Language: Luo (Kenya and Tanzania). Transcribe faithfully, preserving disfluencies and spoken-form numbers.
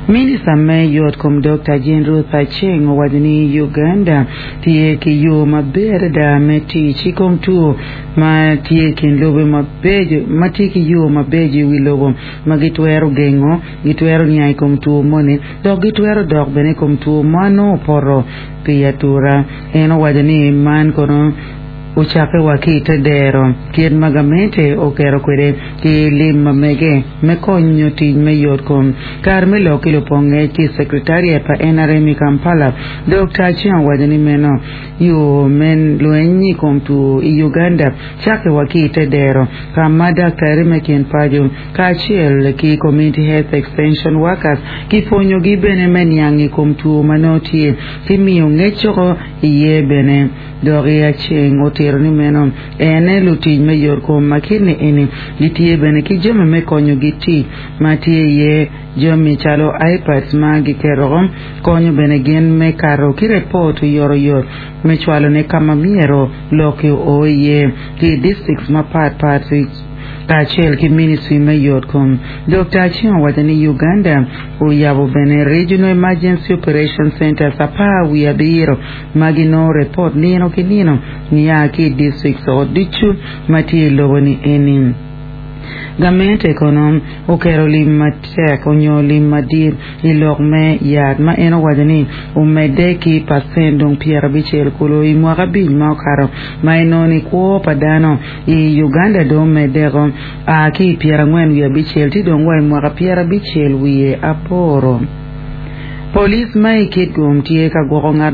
Minister Mayot kum Doctor Jane Ruth Acheng wadini Uganda tie ki yo maber da meti chikom tu ma tie kin lobe mabejo mati ki yo mabejo wi lobo magitwero gengo gitwero nyai kum tu mone do gitwero dog bene kum tu mano poro piatura eno wadini man kono uchake wakite dero kien magamente okero kwere ki lim mege mekonyo tij Mayot kom Carmelo kilo ponge ki secretary pa N R M Kampala Doctor Acheng wadani meno yo men luenyi kom tu Uganda chake wakite dero kama daktari mekin pajo kachiel ki community health extension workers ki ponyo gi bene men yangi kom tu manoti ki miyo ngechoko iye bene Dori Acheng oteroni meno ene luti Mayot kom makini ene gitie bene ki joma mekonyo giti matie ye jomi chalo iPads magi kerom konyo bene gen me karo ki report yoro yor me chwalo ne kama miero loki oye ki districts ma pat pat kachel ki ministry Mayot kom Doctor Acheng wadani Uganda uyabo bene regional emergency operation center sapa wiabiro magino report nino kinino niyaki districts odichu mati lowoni enin Gamente konom okero lim matek onyo lim madir ilok me yad ma eno wadani umedeki pasendong piera bichel kulo imwaga bil ma okaro ma enoni kuo padano i Uganda do medeko a ki piera ngwen wiya bichel ti dongwa imwaga piera bichel wiye aporo Police mai kit gum tie ka gogo